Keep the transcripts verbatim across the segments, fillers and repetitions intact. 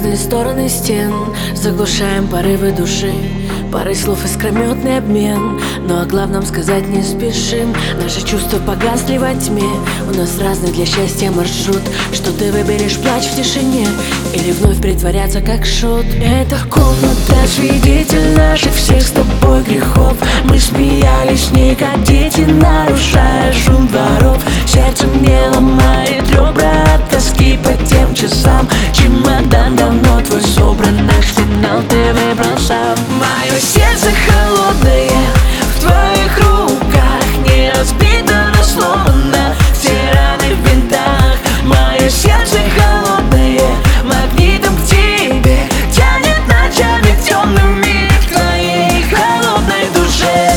разные стороны стен, заглушаем порывы души, парой слов искрометный обмен. Но о главном сказать не спешим. Наши чувства погасли во тьме. У нас разный для счастья маршрут. Что ты выберешь, плачь в тишине или вновь притворяться как шут? Это комната, свидетель наших всех с тобой грехов. Мы смеялись с ней, как дети, нарушая шум дворов. Сердце мне ломает ребра от тоски по тем часам. Чемодан давно твой собран, наш финал ты выбрал сам. Мое сердце холодное в твоих руках, не разбито, но сломано, все раны в бинтах. Мое сердце холодное магнитом к тебе тянет ночами темными к твоей холодной душе.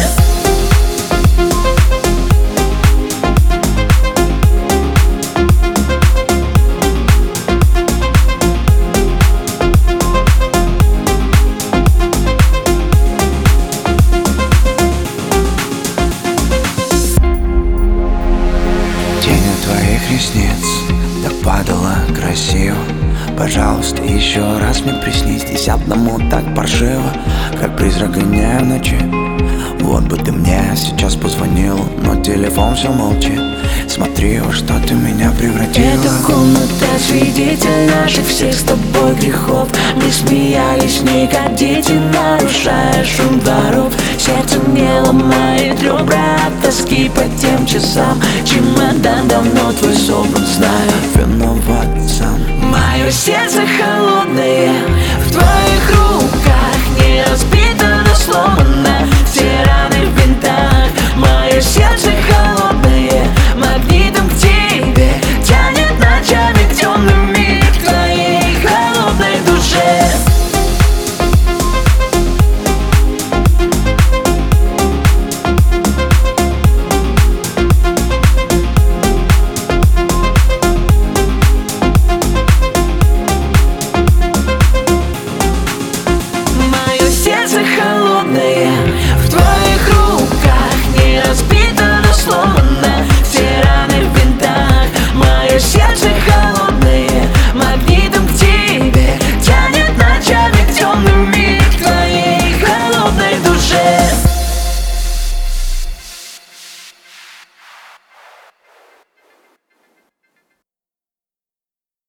Твоих ресниц так падала красиво. Пожалуйста, еще раз мне приснись. Здесь одному так паршиво, как призрак гоняя в ночи. Вот бы ты мне сейчас позвонил, но телефон все молчит. Смотри, во что ты меня превратила. Эта комната, свидетель наших всех с тобой грехов. Мы смеялись с ней, как дети, нарушая шум дворов. Сердце мне ломает ребра от тоски по тем часам. Чемодан давно твой собран, знаю, виноват сам. Мое сердце холодное в твоих руках.